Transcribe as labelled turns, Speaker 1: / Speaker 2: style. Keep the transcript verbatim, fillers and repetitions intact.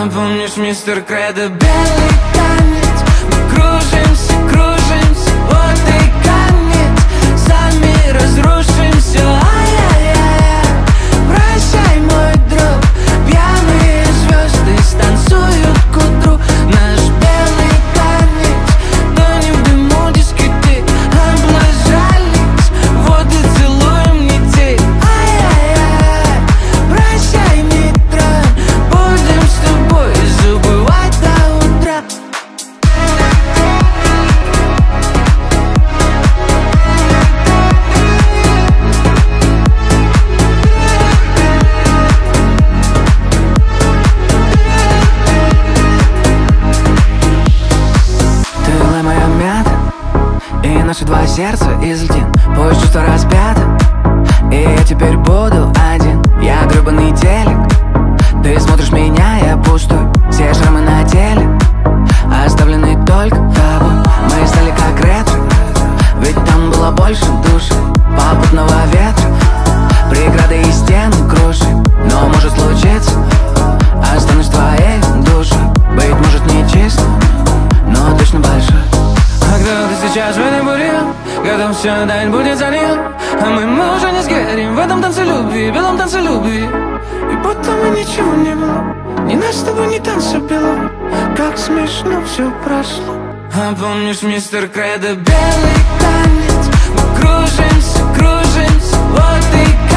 Speaker 1: А помнишь, мистер Кредо, белый танец? Мы кружимся, кружимся, вот и конец. Сами разрушим все, ай-яй-яй. Прощай, мой друг, пьяные звезды станцуют к утру. Наш белый танец, тонем в дыму дискотек. Облажались, вот и целуем нити. Ай-яй-яй, прощай, нейтрон, будем с тобой забывать до утра. Ты была моя мята, и наши два сердца из льдин. Пусть чувство распято, и я теперь буду один. Я гребаный телек, ты смотришь меня, я пустой. Все шрамы на теле оставлены только тобой. Мы стали как ретро, ведь там было больше души. Попутного ветра, преграды и стены крушим. Но может случиться, останусь твоей душой. Быть может не чисто, но точно большой. А кто ты сейчас в этой буре? Когда все дань будет за ним, а мы, мы уже не сгорим в этом танце любви, белом танце любви. И будто мы ничего не было, ни нас с тобой, ни танца белого. Как смешно все прошло. А помнишь, мистер Кредо, белый танец? Мы кружимся, кружимся, вот и